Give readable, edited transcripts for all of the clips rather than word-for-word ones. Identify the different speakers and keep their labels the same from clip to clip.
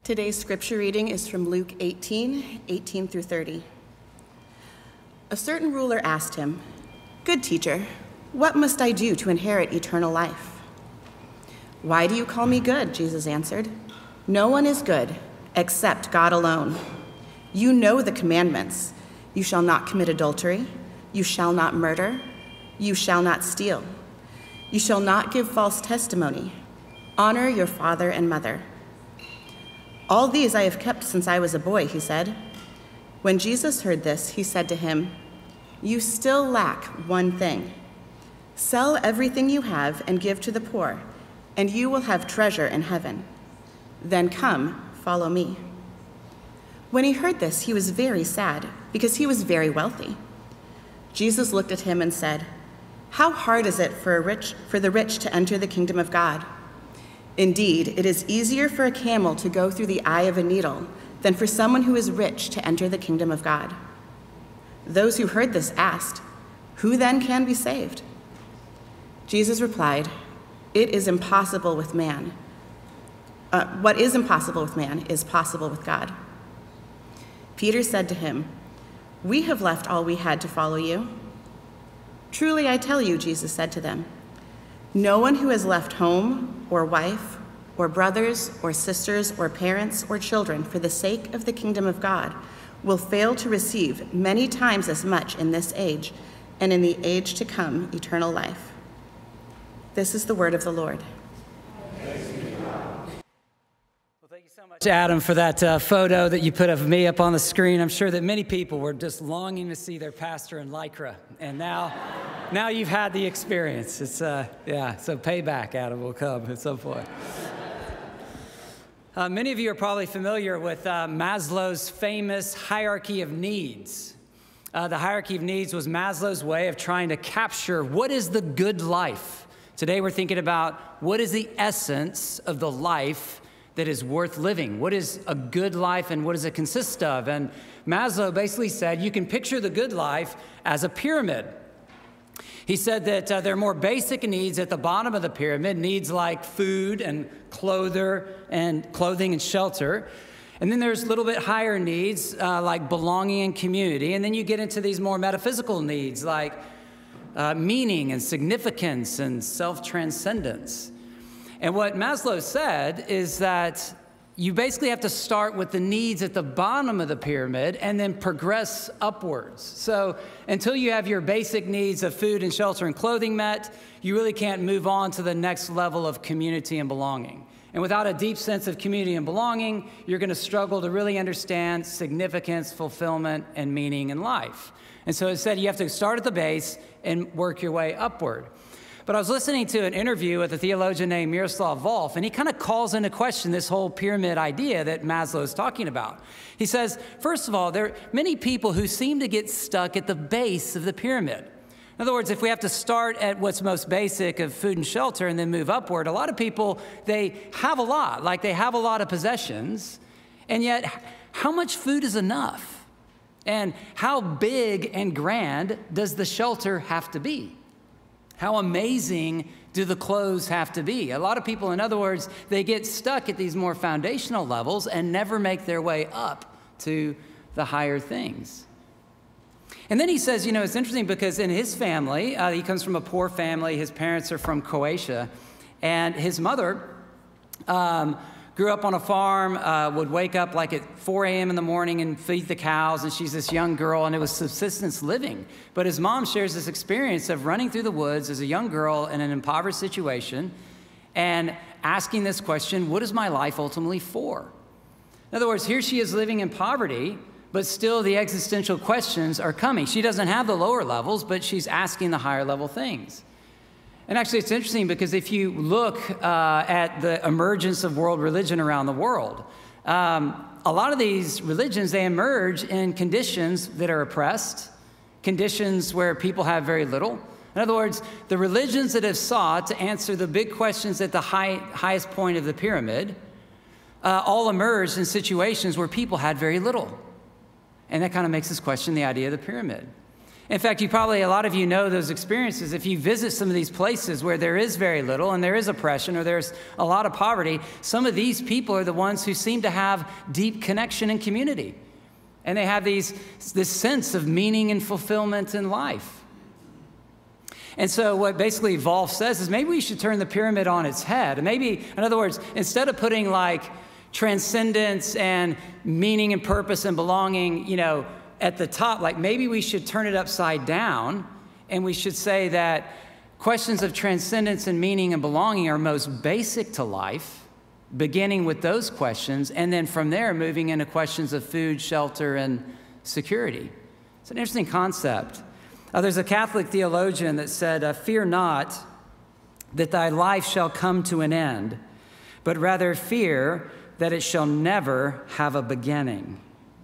Speaker 1: Today's scripture reading is from Luke 18 through 30. A certain ruler asked him, "Good teacher, what must I do to inherit eternal life?" "Why do you call me good?" Jesus answered. "No one is good except God alone. You know the commandments. You shall not commit adultery. You shall not murder. You shall not steal. You shall not give false testimony. Honor your father and mother." "All these I have kept since I was a boy," he said. When Jesus heard this, he said to him, "You still lack one thing. Sell everything you have and give to the poor, and you will have treasure in heaven. Then come, follow me." When he heard this, he was very sad, because he was very wealthy. Jesus looked at him and said, "How hard is it for the rich to enter the kingdom of God? Indeed, it is easier for a camel to go through the eye of a needle than for someone who is rich to enter the kingdom of God." Those who heard this asked, "Who then can be saved?" Jesus replied, "It is impossible with man. What is impossible with man is possible with God." Peter said to him, "We have left all we had to follow you." "Truly I tell you," Jesus said to them, "no one who has left home or wife or brothers or sisters or parents or children for the sake of the kingdom of God will fail to receive many times as much in this age and in the age to come eternal life." This is the word of the Lord.
Speaker 2: Thank you so much, Adam, for that photo that you put of me up on the screen. I'm sure that many people were just longing to see their pastor in Lycra, and now you've had the experience. It's so payback, Adam, will come at some point. Many of you are probably familiar with Maslow's famous hierarchy of needs. The hierarchy of needs was Maslow's way of trying to capture what is the good life. Today we're thinking about what is the essence of the life that is worth living. What is a good life and what does it consist of? And Maslow basically said you can picture the good life as a pyramid. He said that there are more basic needs at the bottom of the pyramid, needs like food and clothing and shelter. And then there's a little bit higher needs like belonging and community. And then you get into these more metaphysical needs like meaning and significance and self-transcendence. And what Maslow said is that you basically have to start with the needs at the bottom of the pyramid and then progress upwards. So until you have your basic needs of food and shelter and clothing met, you really can't move on to the next level of community and belonging. And without a deep sense of community and belonging, you're going to struggle to really understand significance, fulfillment, and meaning in life. And so it said you have to start at the base and work your way upward. But I was listening to an interview with a theologian named Miroslav Volf, and he kind of calls into question this whole pyramid idea that Maslow is talking about. He says, first of all, there are many people who seem to get stuck at the base of the pyramid. In other words, if we have to start at what's most basic of food and shelter and then move upward, a lot of people, they have a lot, like they have a lot of possessions, and yet how much food is enough? And how big and grand does the shelter have to be? How amazing do the clothes have to be? A lot of people, in other words, they get stuck at these more foundational levels and never make their way up to the higher things. And then he says, it's interesting because in his family, he comes from a poor family. His parents are from Croatia. And his mother grew up on a farm, would wake up like at 4 a.m. in the morning and feed the cows, and she's this young girl, and it was subsistence living. But his mom shares this experience of running through the woods as a young girl in an impoverished situation and asking this question, what is my life ultimately for? In other words, here she is living in poverty, but still the existential questions are coming. She doesn't have the lower levels, but she's asking the higher level things. And actually, it's interesting because if you look at the emergence of world religion around the world, a lot of these religions, they emerge in conditions that are oppressed, conditions where people have very little. In other words, the religions that have sought to answer the big questions at the highest point of the pyramid all emerged in situations where people had very little. And that kind of makes us question the idea of the pyramid. In fact, a lot of you know those experiences. If you visit some of these places where there is very little and there is oppression or there's a lot of poverty, some of these people are the ones who seem to have deep connection and community. And they have this sense of meaning and fulfillment in life. And so what basically Volf says is maybe we should turn the pyramid on its head. And maybe, in other words, instead of putting like transcendence and meaning and purpose and belonging, at the top, like maybe we should turn it upside down, and we should say that questions of transcendence and meaning and belonging are most basic to life, beginning with those questions, and then from there moving into questions of food, shelter, and security. It's an interesting concept. There's a Catholic theologian that said, "Fear not that thy life shall come to an end, but rather fear that it shall never have a beginning."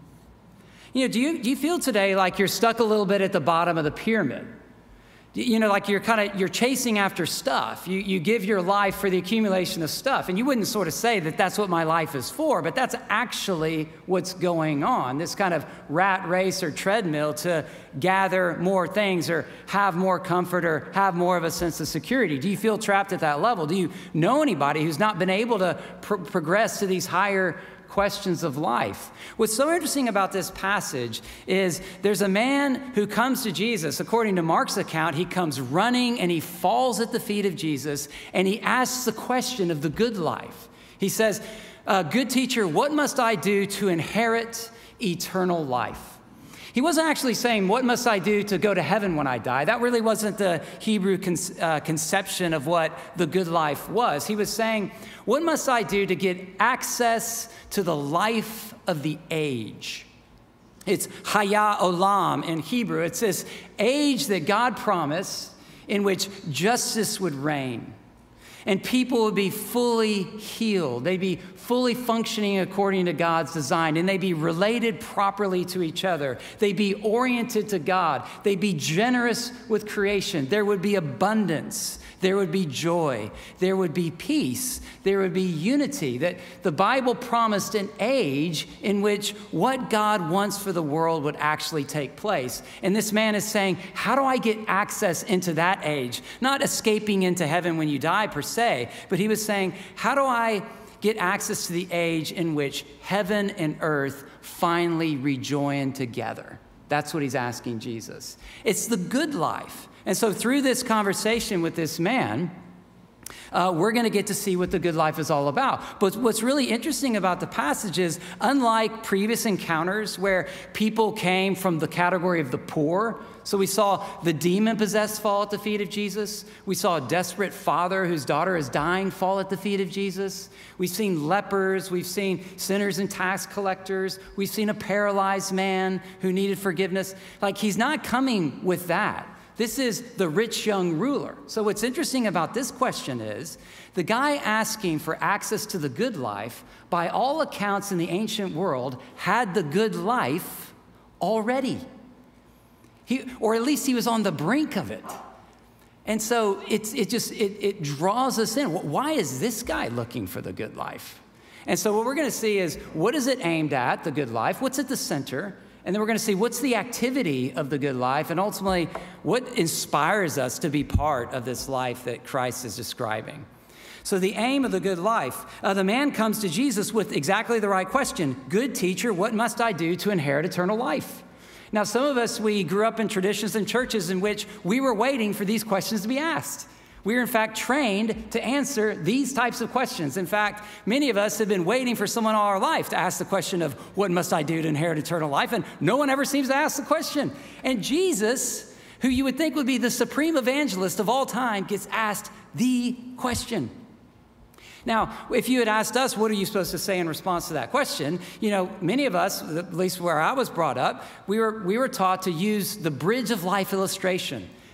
Speaker 2: Do you feel today like you're stuck a little bit at the bottom of the pyramid? Like you're chasing after stuff. You give your life for the accumulation of stuff. And you wouldn't sort of say that that's what my life is for, but that's actually what's going on. This kind of rat race or treadmill to gather more things or have more comfort or have more of a sense of security. Do you feel trapped at that level? Do you know anybody who's not been able to progress to these higher questions of life? What's so interesting about this passage is there's a man who comes to Jesus. According to Mark's account, he comes running and he falls at the feet of Jesus and he asks the question of the good life. He says, "Good teacher, what must I do to inherit eternal life?" He wasn't actually saying, "What must I do to go to heaven when I die?" That really wasn't the Hebrew conception of what the good life was. He was saying, "What must I do to get access to the life of the age?" It's Haya Olam in Hebrew. It's this age that God promised in which justice would reign and people would be fully healed. They'd be fully functioning according to God's design, and they'd be related properly to each other. They'd be oriented to God. They'd be generous with creation. There would be abundance. There would be joy. There would be peace. There would be unity. That the Bible promised an age in which what God wants for the world would actually take place. And this man is saying, how do I get access into that age? Not escaping into heaven when you die per se, but he was saying, how do I get access to the age in which heaven and earth finally rejoin together? That's what he's asking Jesus. It's the good life. And so through this conversation with this man, we're going to get to see what the good life is all about. But what's really interesting about the passage is, unlike previous encounters where people came from the category of the poor, so we saw the demon-possessed fall at the feet of Jesus. We saw a desperate father whose daughter is dying fall at the feet of Jesus. We've seen lepers. We've seen sinners and tax collectors. We've seen a paralyzed man who needed forgiveness. Like, he's not coming with that. This is the rich young ruler. So what's interesting about this question is the guy asking for access to the good life, by all accounts in the ancient world, had the good life already. Or at least he was on the brink of it. And so it draws us in. Why is this guy looking for the good life? And so what we're going to see is, what is it aimed at, the good life? What's at the center? And then we're going to see what's the activity of the good life, and ultimately what inspires us to be part of this life that Christ is describing. So the aim of the good life, the man comes to Jesus with exactly the right question. Good teacher, what must I do to inherit eternal life? Now, some of us, we grew up in traditions and churches in which we were waiting for these questions to be asked. We are, in fact, trained to answer these types of questions. In fact, many of us have been waiting for someone all our life to ask the question of, what must I do to inherit eternal life? And no one ever seems to ask the question. And Jesus, who you would think would be the supreme evangelist of all time, gets asked the question. Now, if you had asked us, what are you supposed to say in response to that question? Many of us, at least where I was brought up, we were taught to use the bridge of life illustration.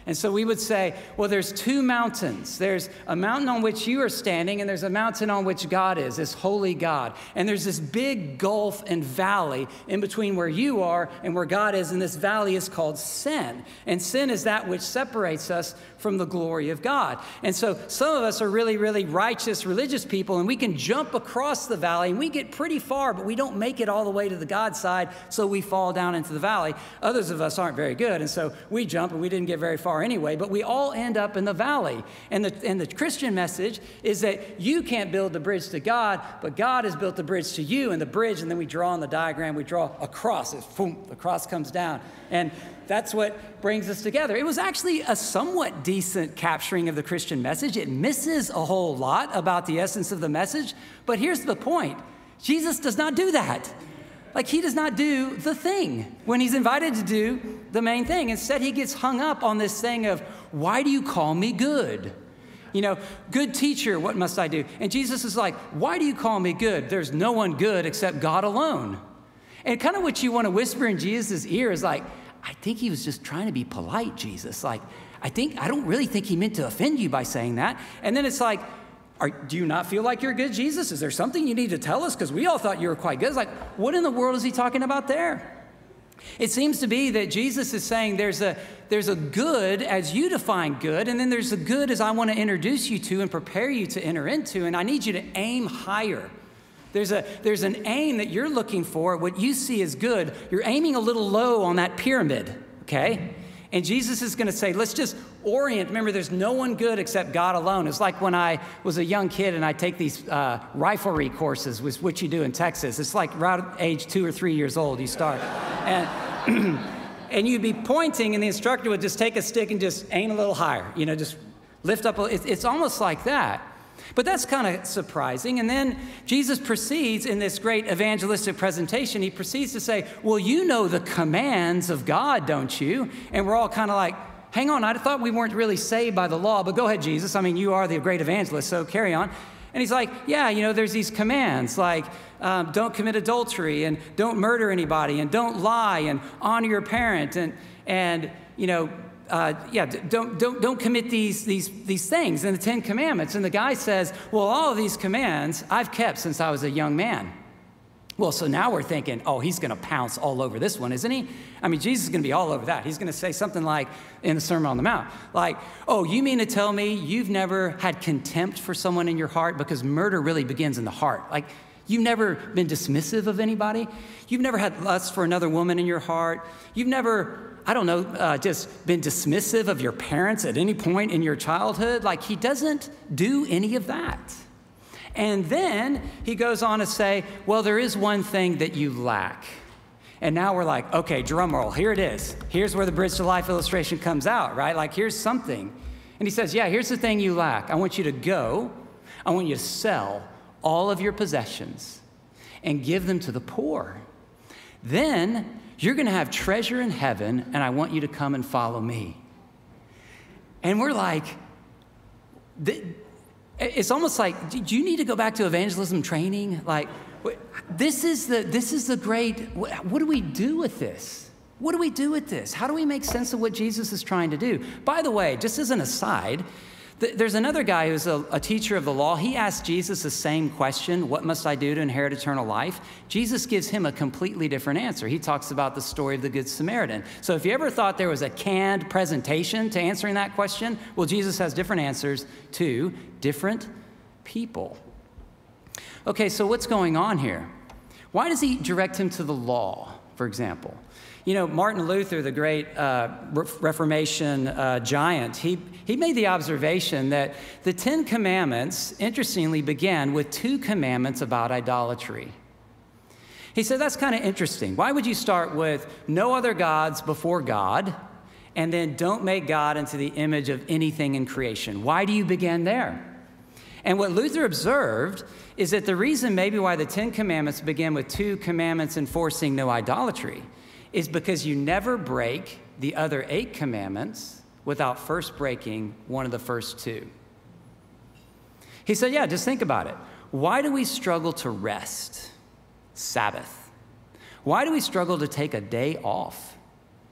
Speaker 2: And so we would say, well, there's two mountains. There's a mountain on which you are standing, and there's a mountain on which God is, this holy God. And there's this big gulf and valley in between where you are and where God is, and this valley is called sin. And sin is that which separates us from the glory of God. And so some of us are really, really righteous, religious people, and we can jump across the valley, and we get pretty far, but we don't make it all the way to the God side, so we fall down into the valley. Others of us aren't very good, and so we jump, and we didn't get very far anyway, but we all end up in the valley. And the Christian message is that you can't build the bridge to God, but God has built the bridge to you, and the bridge, and then we draw on the diagram, we draw a cross. Boom, the cross comes down. And that's what brings us together. It was actually a somewhat decent capturing of the Christian message. It misses a whole lot about the essence of the message, but here's the point. Jesus does not do that. Like, he does not do the thing when he's invited to do the main thing. Instead, he gets hung up on this thing of, why do you call me good? You know, good teacher, what must I do? And Jesus is like, why do you call me good? There's no one good except God alone. And kind of what you want to whisper in Jesus' ear is like, I think he was just trying to be polite, Jesus. Like, I don't really think he meant to offend you by saying that. And then it's like, do you not feel like you're good, Jesus? Is there something you need to tell us? Because we all thought you were quite good. It's like, what in the world is he talking about there? It seems to be that Jesus is saying there's a good as you define good, and then there's a good as I want to introduce you to and prepare you to enter into, and I need you to aim higher. There's an aim that you're looking for, what you see as good. You're aiming a little low on that pyramid, okay? And Jesus is going to say, let's just orient. Remember, there's no one good except God alone. It's like when I was a young kid and I take these riflery courses, which you do in Texas. It's like right at age 2 or 3 years old, you start. And, and you'd be pointing, and the instructor would just take a stick and just aim a little higher. You know, just lift up. It's almost like that. But that's kind of surprising. And then Jesus proceeds in this great evangelistic presentation. He proceeds to say, well, you know the commands of God, don't you? And we're all kind of like, hang on, I thought we weren't really saved by the law, but go ahead, Jesus. I mean, you are the great evangelist, so carry on. And he's like, yeah, you know, there's these commands like don't commit adultery and don't murder anybody and don't lie and honor your parent and you know, don't commit these things in the 10 Commandments. And the guy says, well, all of these commands I've kept since I was a young man. Well, so now we're thinking, oh, he's going to pounce all over this one, isn't he? I mean, Jesus is going to be all over that. He's going to say something like in the Sermon on the Mount, like, oh, you mean to tell me you've never had contempt for someone in your heart? Because murder really begins in the heart. Like, you've never been dismissive of anybody? You've never had lust for another woman in your heart? You've never, I don't know, just been dismissive of your parents at any point in your childhood? Like, he doesn't do any of that. And then he goes on to say, well, there is one thing that you lack. And now we're like, okay, drum roll, here it is. Here's where the Bridge to Life illustration comes out, right? Like, here's something. And he says, yeah, here's the thing you lack. I want you to go, I want you to sell all of your possessions and give them to the poor. Then you're going to have treasure in heaven, and I want you to come and follow me. And we're like, it's almost like, do you need to go back to evangelism training? Like, this is the great, what do we do with this? What do we do with this? How do we make sense of what Jesus is trying to do? By the way, just as an aside, there's another guy who's a teacher of the law. He asked Jesus the same question, what must I do to inherit eternal life? Jesus gives him a completely different answer. He talks about the story of the Good Samaritan. So if you ever thought there was a canned presentation to answering that question, well, Jesus has different answers to different people. Okay, so what's going on here? Why does he direct him to the law, for example? You know, Martin Luther, the great Reformation giant, he made the observation that the 10 Commandments, interestingly, began with 2 commandments about idolatry. He said, that's kind of interesting. Why would you start with no other gods before God, and then don't make God into the image of anything in creation? Why do you begin there? And what Luther observed is that the reason maybe why the 10 Commandments begin with 2 commandments enforcing no idolatry is because you never break the other 8 commandments without first breaking one of the first 2. He said, yeah, just think about it. Why do we struggle to rest? Sabbath. Why do we struggle to take a day off?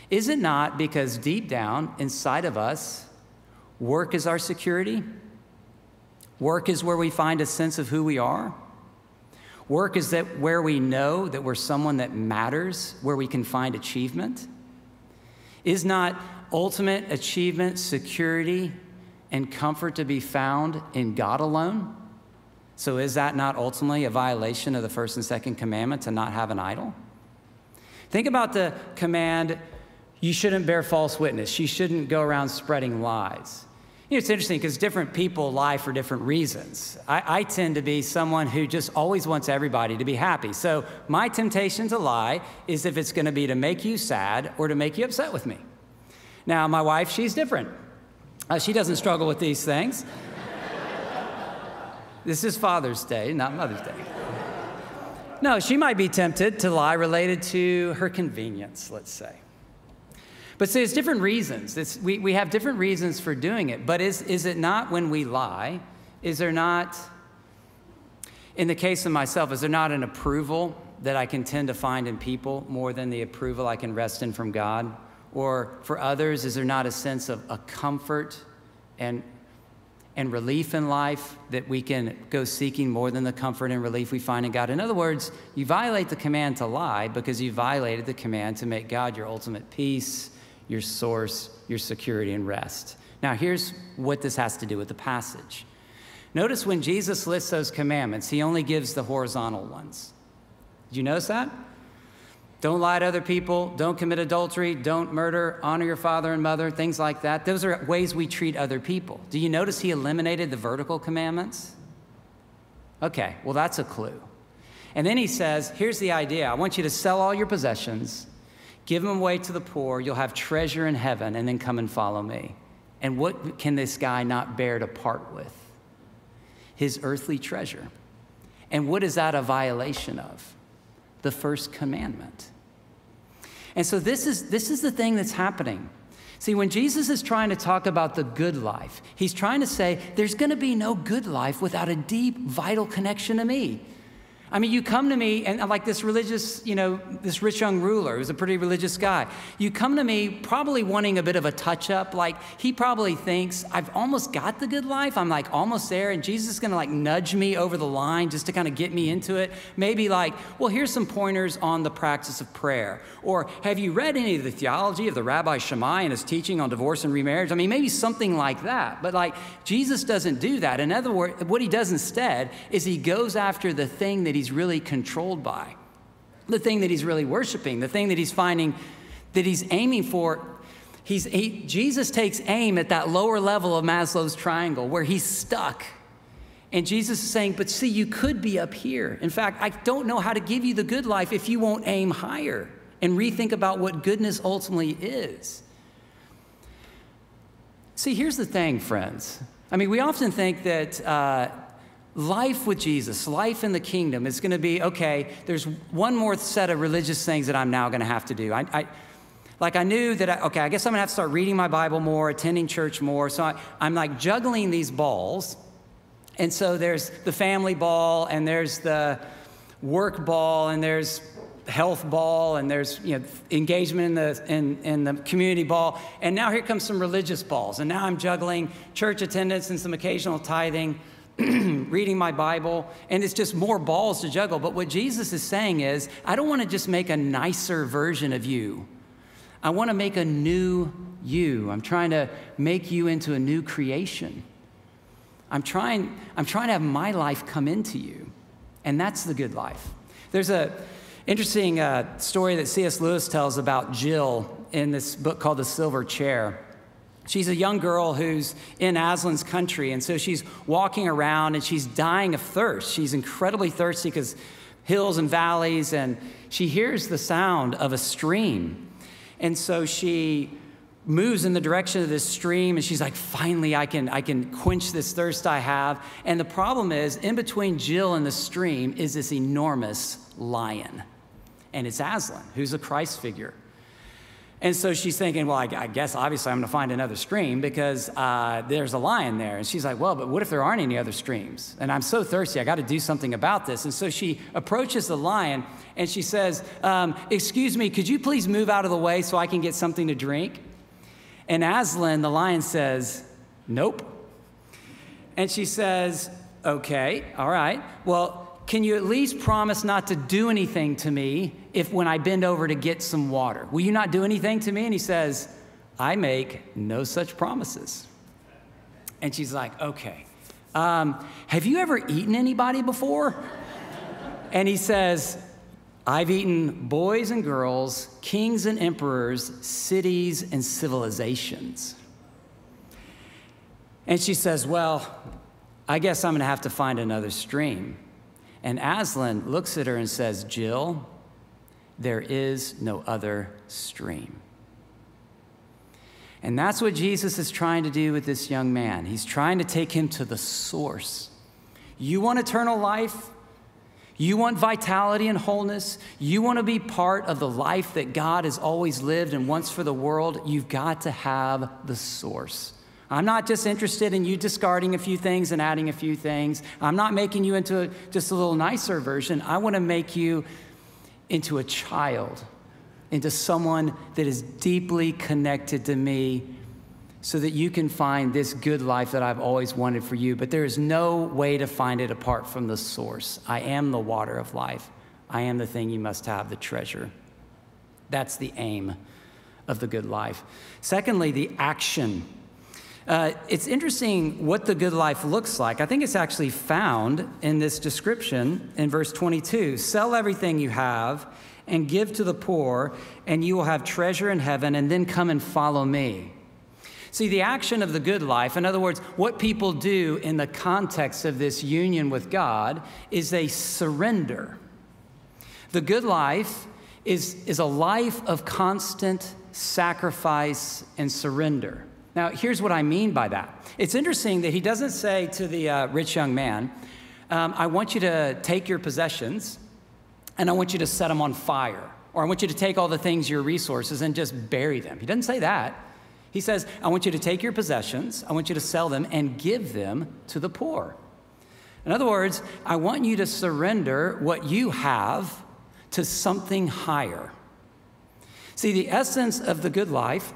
Speaker 2: Is it not because deep down inside of us, work is our security? Work is where we find a sense of who we are. Work is that where we know that we're someone that matters, where we can find achievement. Is not ultimate achievement, security, and comfort to be found in God alone? So is that not ultimately a violation of the first and second commandment to not have an idol? Think about the command, you shouldn't bear false witness. You shouldn't go around spreading lies. You know, it's interesting because different people lie for different reasons. I tend to be someone who just always wants everybody to be happy. So my temptation to lie is if it's going to be to make you sad or to make you upset with me. Now, my wife, she's different. She doesn't struggle with these things. This is Father's Day, not Mother's Day. No, she might be tempted to lie related to her convenience, let's say. But see, it's different reasons. We have different reasons for doing it. But is it not when we lie, is there not, in the case of myself, is there not an approval that I can tend to find in people more than the approval I can rest in from God? Or for others, is there not a sense of a comfort and relief in life that we can go seeking more than the comfort and relief we find in God? In other words, you violate the command to lie because you violated the command to make God your ultimate peace, your source, your security and rest. Now, here's what this has to do with the passage. Notice when Jesus lists those commandments, he only gives the horizontal ones. Did you notice that? Don't lie to other people, don't commit adultery, don't murder, honor your father and mother, things like that. Those are ways we treat other people. Do you notice he eliminated the vertical commandments? Okay, well, that's a clue. And then he says, here's the idea. I want you to sell all your possessions, give them away to the poor, you'll have treasure in heaven, and then come and follow me. And what can this guy not bear to part with? His earthly treasure. And what is that a violation of? The first commandment. And so this is the thing that's happening. See, when Jesus is trying to talk about the good life, he's trying to say there's going to be no good life without a deep, vital connection to me. I mean, you come to me, and like this religious, this rich young ruler who's a pretty religious guy. You come to me probably wanting a bit of a touch-up. Like, he probably thinks, I've almost got the good life. I'm like almost there, and Jesus is going to like nudge me over the line just to kind of get me into it. Maybe like, well, here's some pointers on the practice of prayer. Or have you read any of the theology of the Rabbi Shammai and his teaching on divorce and remarriage? I mean, maybe something like that. But like, Jesus doesn't do that. In other words, what he does instead is he goes after the thing that he's really controlled by, the thing that he's really worshiping, the thing that he's finding, that he's aiming for. Jesus takes aim at that lower level of Maslow's triangle where he's stuck. And Jesus is saying, but see, you could be up here. In fact, I don't know how to give you the good life if you won't aim higher and rethink about what goodness ultimately is. See, here's the thing, friends. I mean, we often think that life with Jesus, life in the kingdom is going to be, okay, there's one more set of religious things that I'm now going to have to do. I knew that, I guess I'm going to have to start reading my Bible more, attending church more. So I'm like juggling these balls. And so there's the family ball, and there's the work ball, and there's health ball, and there's engagement in the community ball. And now here comes some religious balls. And now I'm juggling church attendance and some occasional tithing, reading my Bible, and it's just more balls to juggle. But what Jesus is saying is, I don't want to just make a nicer version of you. I want to make a new you. I'm trying to make you into a new creation. I'm trying to have my life come into you, and that's the good life. There's a interesting story that C.S. Lewis tells about Jill in this book called The Silver Chair. She's a young girl who's in Aslan's country, and so she's walking around, and she's dying of thirst. She's incredibly thirsty because hills and valleys, and she hears the sound of a stream. And so she moves in the direction of this stream, and she's like, finally, I can quench this thirst I have. And the problem is, in between Jill and the stream is this enormous lion, and it's Aslan, who's a Christ figure. And so she's thinking, well, I guess obviously I'm going to find another stream because there's a lion there. And she's like, well, but what if there aren't any other streams? And I'm so thirsty, I got to do something about this. And so she approaches the lion and she says, excuse me, could you please move out of the way so I can get something to drink? And Aslan, the lion, says, nope. And she says, okay, all right. Well, can you at least promise not to do anything to me when I bend over to get some water? Will you not do anything to me? And he says, I make no such promises. And she's like, okay. Have you ever eaten anybody before? And he says, I've eaten boys and girls, kings and emperors, cities and civilizations. And she says, well, I guess I'm going to have to find another stream. And Aslan looks at her and says, Jill, there is no other stream. And that's what Jesus is trying to do with this young man. He's trying to take him to the source. You want eternal life? You want vitality and wholeness? You want to be part of the life that God has always lived and wants for the world? You've got to have the source. I'm not just interested in you discarding a few things and adding a few things. I'm not making you into just a little nicer version. I want to make you into a child, into someone that is deeply connected to me so that you can find this good life that I've always wanted for you. But there is no way to find it apart from the source. I am the water of life. I am the thing you must have, the treasure. That's the aim of the good life. Secondly, the action. It's interesting what the good life looks like. I think it's actually found in this description in verse 22. Sell everything you have and give to the poor, and you will have treasure in heaven, and then come and follow me. See, the action of the good life, in other words, what people do in the context of this union with God, is they surrender. The good life is a life of constant sacrifice and surrender. Now, here's what I mean by that. It's interesting that he doesn't say to the rich young man, I want you to take your possessions and I want you to set them on fire, or I want you to take all the things, your resources, and just bury them. He doesn't say that. He says, I want you to take your possessions, I want you to sell them and give them to the poor. In other words, I want you to surrender what you have to something higher. See, the essence of the good life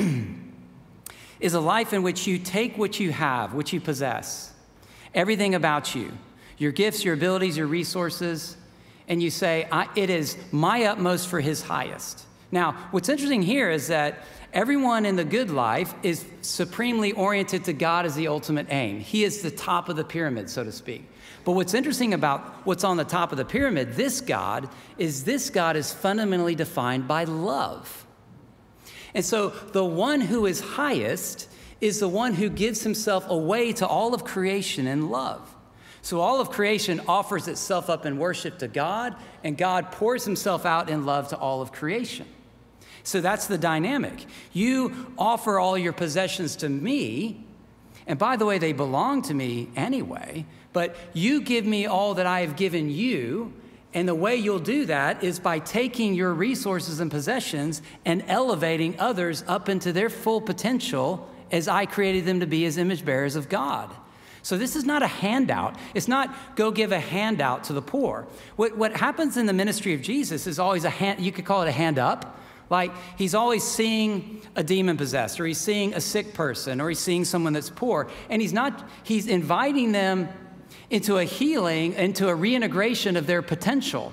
Speaker 2: is a life in which you take what you have, what you possess, everything about you, your gifts, your abilities, your resources, and you say, it is my utmost for his highest. Now, what's interesting here is that everyone in the good life is supremely oriented to God as the ultimate aim. He is the top of the pyramid, so to speak. But what's interesting about what's on the top of the pyramid, this God is fundamentally defined by love. And so the one who is highest is the one who gives himself away to all of creation in love. So all of creation offers itself up in worship to God, and God pours himself out in love to all of creation. So that's the dynamic. You offer all your possessions to me, and by the way, they belong to me anyway, but you give me all that I have given you. And the way you'll do that is by taking your resources and possessions and elevating others up into their full potential as I created them to be as image bearers of God. So this is not a handout. It's not go give a handout to the poor. What happens in the ministry of Jesus is always a hand, you could call it a hand up. Like he's always seeing a demon possessed, or he's seeing a sick person, or he's seeing someone that's poor. And he's inviting them into a healing, into a reintegration of their potential.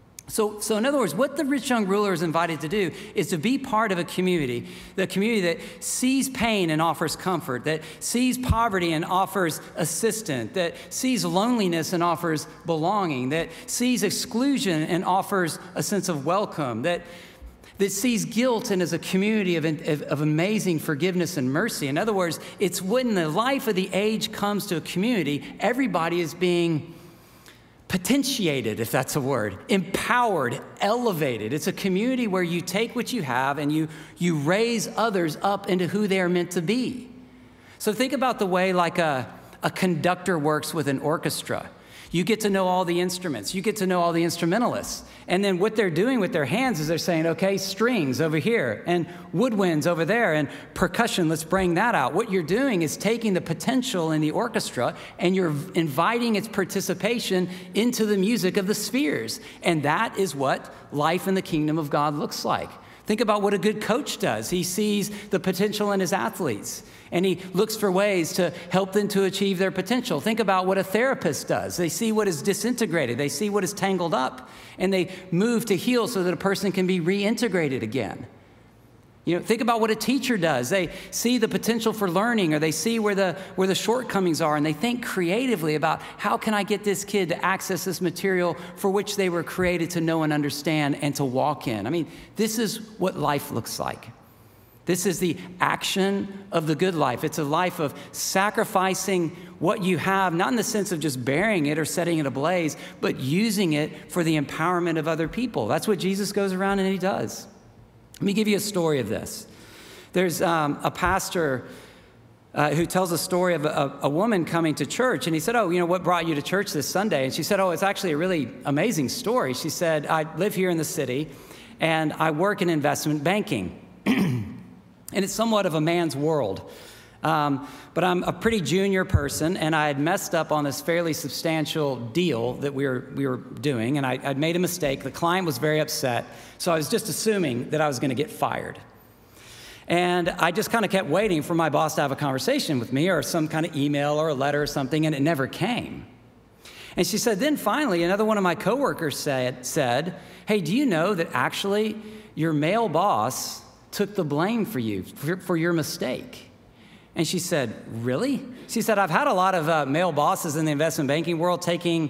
Speaker 2: So in other words, what the rich young ruler is invited to do is to be part of a community, the community that sees pain and offers comfort, that sees poverty and offers assistance, that sees loneliness and offers belonging, that sees exclusion and offers a sense of welcome, that sees guilt and is a community of amazing forgiveness and mercy. In other words, it's when the life of the age comes to a community, everybody is being potentiated, if that's a word, empowered, elevated. It's a community where you take what you have and you raise others up into who they are meant to be. So think about the way like a conductor works with an orchestra. You get to know all the instruments. You get to know all the instrumentalists. And then what they're doing with their hands is they're saying, okay, strings over here and woodwinds over there and percussion, let's bring that out. What you're doing is taking the potential in the orchestra and you're inviting its participation into the music of the spheres. And that is what life in the kingdom of God looks like. Think about what a good coach does. He sees the potential in his athletes, and he looks for ways to help them to achieve their potential. Think about what a therapist does. They see what is disintegrated. They see what is tangled up, and they move to heal so that a person can be reintegrated again. Think about what a teacher does. They see the potential for learning, or they see where the shortcomings are, and they think creatively about how can I get this kid to access this material for which they were created to know and understand and to walk in. I mean, this is what life looks like. This is the action of the good life. It's a life of sacrificing what you have, not in the sense of just burying it or setting it ablaze, but using it for the empowerment of other people. That's what Jesus goes around and he does. Let me give you a story of this. There's a pastor who tells a story of a woman coming to church, and he said, what brought you to church this Sunday? And she said, it's actually a really amazing story. She said, I live here in the city, and I work in investment banking. And it's somewhat of a man's world. But I'm a pretty junior person, and I had messed up on this fairly substantial deal that we were doing, and I'd made a mistake. The client was very upset, so I was just assuming that I was going to get fired. And I just kind of kept waiting for my boss to have a conversation with me or some kind of email or a letter or something, and it never came. And she said, then finally, another one of my coworkers said, hey, do you know that actually your male boss took the blame for you, for your mistake? And she said, really? She said, I've had a lot of male bosses in the investment banking world taking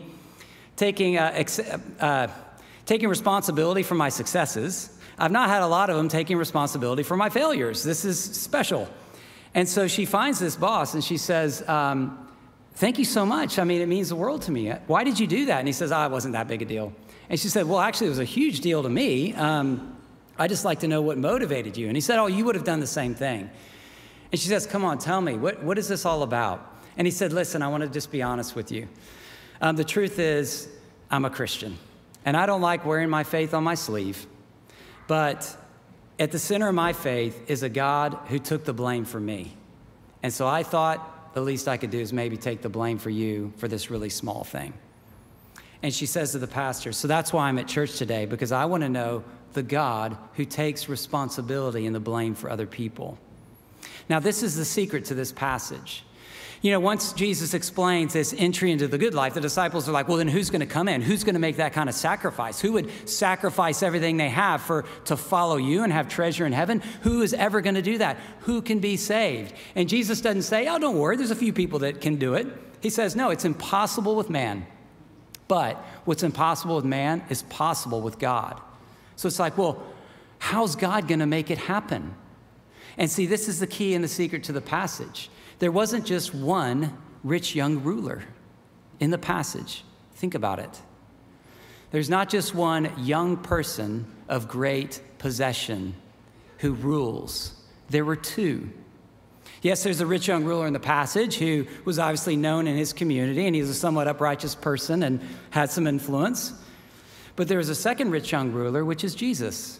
Speaker 2: responsibility for my successes. I've not had a lot of them taking responsibility for my failures. This is special. And so she finds this boss and she says, thank you so much. I mean, it means the world to me. Why did you do that? And he says, it wasn't that big a deal. And she said, well, actually, it was a huge deal to me. I just like to know what motivated you. And he said, you would have done the same thing. And she says, come on, tell me, what is this all about? And he said, listen, I want to just be honest with you. The truth is, I'm a Christian, and I don't like wearing my faith on my sleeve. But at the center of my faith is a God who took the blame for me. And so I thought the least I could do is maybe take the blame for you for this really small thing. And she says to the pastor, so that's why I'm at church today, because I want to know the God who takes responsibility and the blame for other people. Now, this is the secret to this passage. Once Jesus explains this entry into the good life, the disciples are like, well, then who's going to come in? Who's going to make that kind of sacrifice? Who would sacrifice everything they have to follow you and have treasure in heaven? Who is ever going to do that? Who can be saved? And Jesus doesn't say, don't worry, there's a few people that can do it. He says, no, it's impossible with man. But what's impossible with man is possible with God. So it's like, well, how's God going to make it happen? And see, this is the key and the secret to the passage. There wasn't just one rich young ruler in the passage. Think about it. There's not just one young person of great possession who rules. There were two. Yes, there's a rich young ruler in the passage who was obviously known in his community, and he was a somewhat uprighteous person and had some influence. But there was a second rich young ruler, which is Jesus.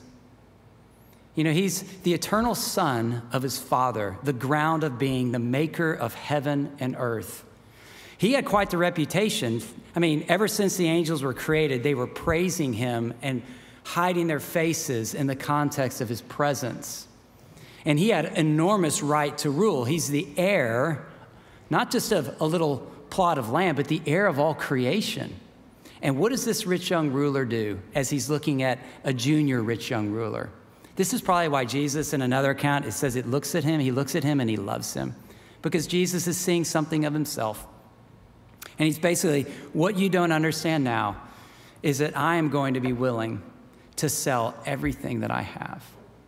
Speaker 2: He's the eternal Son of his Father, the ground of being, the maker of heaven and earth. He had quite the reputation. I mean, ever since the angels were created, they were praising him and hiding their faces in the context of his presence. And he had enormous right to rule. He's the heir, not just of a little plot of land, but the heir of all creation. And what does this rich young ruler do as he's looking at a junior rich young ruler? This is probably why Jesus, in another account, it says he looks at him and he loves him. Because Jesus is seeing something of himself. And he's basically, what you don't understand now is that I am going to be willing to sell everything that I have.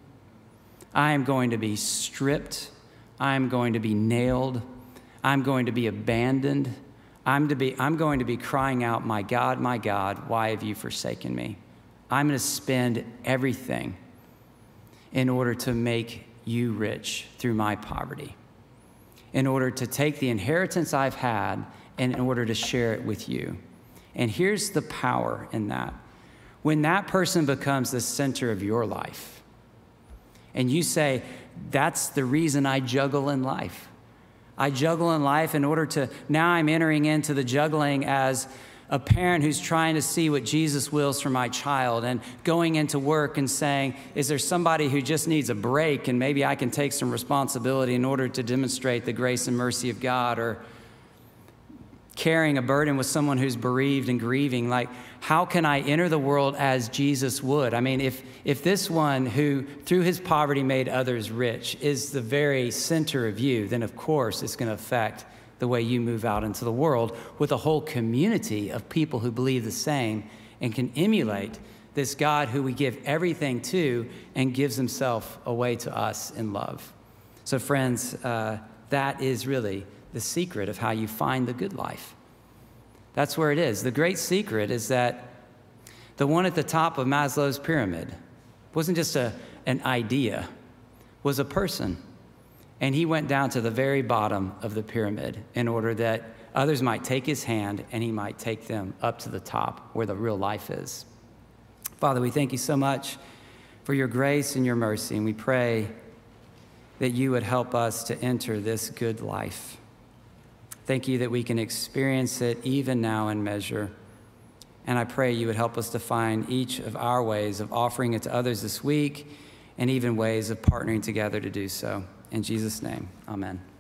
Speaker 2: I am going to be stripped. I am going to be nailed. I'm going to be abandoned. I'm going to be crying out, my God, why have you forsaken me? I'm going to spend everything in order to make you rich through my poverty, in order to take the inheritance I've had and in order to share it with you. And here's the power in that. When that person becomes the center of your life, and you say, that's the reason I juggle in life. I juggle in life in order to, now I'm entering into the juggling as a parent who's trying to see what Jesus wills for my child, and going into work and saying, is there somebody who just needs a break and maybe I can take some responsibility in order to demonstrate the grace and mercy of God, or carrying a burden with someone who's bereaved and grieving. Like, how can I enter the world as Jesus would? I mean, if this one who through his poverty made others rich is the very center of you, then of course it's going to affect the way you move out into the world with a whole community of people who believe the same and can emulate this God who we give everything to and gives himself away to us in love. So friends, that is really the secret of how you find the good life. That's where it is. The great secret is that the one at the top of Maslow's pyramid wasn't just an idea, was a person. And he went down to the very bottom of the pyramid in order that others might take his hand and he might take them up to the top where the real life is. Father, we thank you so much for your grace and your mercy, and we pray that you would help us to enter this good life. Thank you that we can experience it even now in measure. And I pray you would help us to find each of our ways of offering it to others this week, and even ways of partnering together to do so. In Jesus' name, amen.